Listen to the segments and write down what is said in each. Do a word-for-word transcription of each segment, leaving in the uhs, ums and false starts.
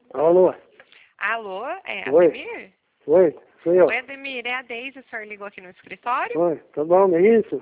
Alô? Alô, é Oi. Ademir? Oi, sou eu. Oi, Ademir, é a Deise, o senhor ligou aqui no escritório? Oi, tá bom, é isso?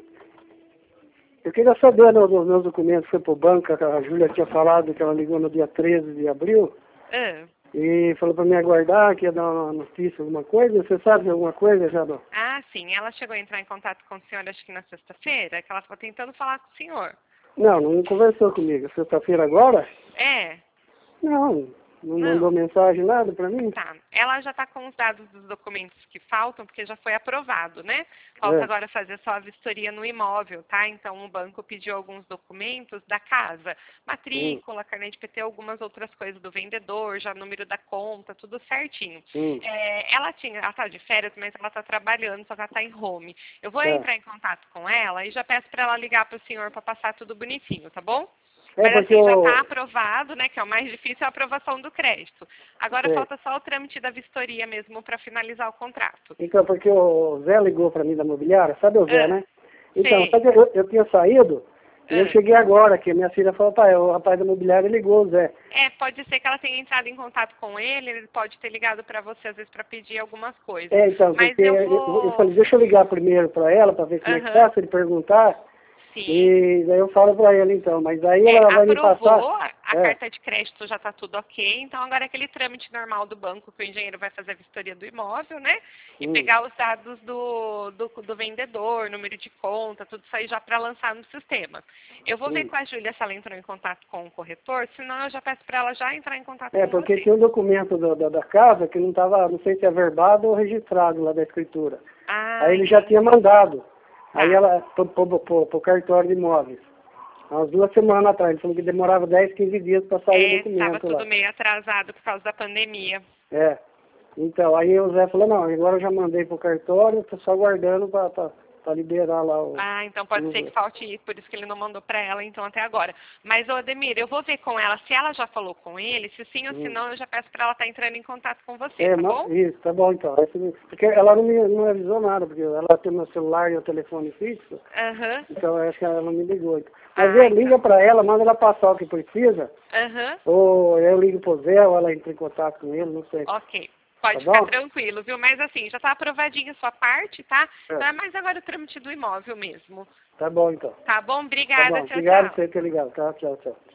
Eu queria saber né, dos meus documentos, foi pro banco, a Júlia tinha falado que ela ligou no dia treze de abril Ah, e falou pra mim aguardar, que ia dar uma notícia, alguma coisa. Você sabe de alguma coisa já? Não? ah, sim, ela chegou a entrar em contato com o senhor acho que na sexta-feira, que ela estava tentando falar com o senhor. Não, não conversou comigo. Sexta-feira agora? É, Não, não não. mandou mensagem, nada pra mim. Tá, ela já está com os dados dos documentos que faltam, porque já foi aprovado, né? Falta É. agora fazer só a vistoria no imóvel, tá? Então o banco pediu alguns documentos da casa, Hum, matrícula, carnê de P T, algumas outras coisas do vendedor, já número da conta, tudo certinho. hum, É, ela tinha, ela tá de férias, mas ela tá trabalhando, só que ela tá em home. Eu vou tá. entrar em contato com ela e já peço para ela ligar para o senhor para passar tudo bonitinho, tá bom? É Mas porque assim, já está eu... aprovado, né? Que é o mais difícil, é a aprovação do crédito. Agora Sei. falta só o trâmite da vistoria mesmo para finalizar o contrato. Então, porque o Zé ligou pra mim da imobiliária, sabe o Zé, Ah, né? Então, sei. sabe que eu, eu tinha saído e eu Ah. cheguei agora, que minha filha falou, pai, o rapaz da imobiliária ligou, o Zé. É, pode ser que ela tenha entrado em contato com ele, ele pode ter ligado para você às vezes para pedir algumas coisas. É, então, Mas porque eu eu, eu vou. falei, deixa eu ligar primeiro pra ela, pra ver como é que Aham, tá, se ele perguntar, sim. e daí eu falo pra ela então, mas aí É, ela vai me passar. aprovou, a É, carta de crédito já está tudo ok, então agora é aquele trâmite normal do banco que o engenheiro vai fazer a vistoria do imóvel, né? E hum, pegar os dados do, do, do vendedor, número de conta, tudo isso aí já para lançar no sistema. Eu vou ver hum. com a Júlia se ela entrou em contato com o corretor, senão eu já peço para ela já entrar em contato É, com porque você. tinha um documento da, da, da casa que não estava, não sei se é verbado ou registrado lá da escritura. Ah, Aí ele já tinha entendi. mandado. Aí Tá. ela, pro, pro, pro, pro cartório de imóveis. Há umas duas semanas atrás, ele falou que demorava dez, quinze dias para sair o É, estava documento lá. tudo meio atrasado por causa da pandemia. É. Então, aí o Zé falou, não, agora eu já mandei pro cartório, tô só aguardando para liberar lá o... Ah, então pode ser que o- falte isso, por isso que ele não mandou para ela, então, até agora. Mas, ô Ademir, eu vou ver com ela se ela já falou com ele, se sim ou se hum. não, eu já peço para ela estar entrando em contato com você, É, tá ma- bom? isso, tá bom então. Esse- Porque ela não me não avisou nada, porque ela tem meu celular e o telefone fixo, Aham. então acho que ela não me ligou. Então. Mas Ah, é, liga então. para ela, manda ela passar o que precisa, Aham. ou eu ligo pro Zé, ou ela entra em contato com ele, não sei. Ok. Tá Pode ficar bom? tranquilo, viu? Mas assim, já tá aprovadinha a sua parte, tá? É, Então é mais agora o trâmite do imóvel mesmo. tá bom então. Tá bom? Tá Obrigada. bom. Tchau, Obrigado por tchau. você ter ligado. Tá, tchau, tchau.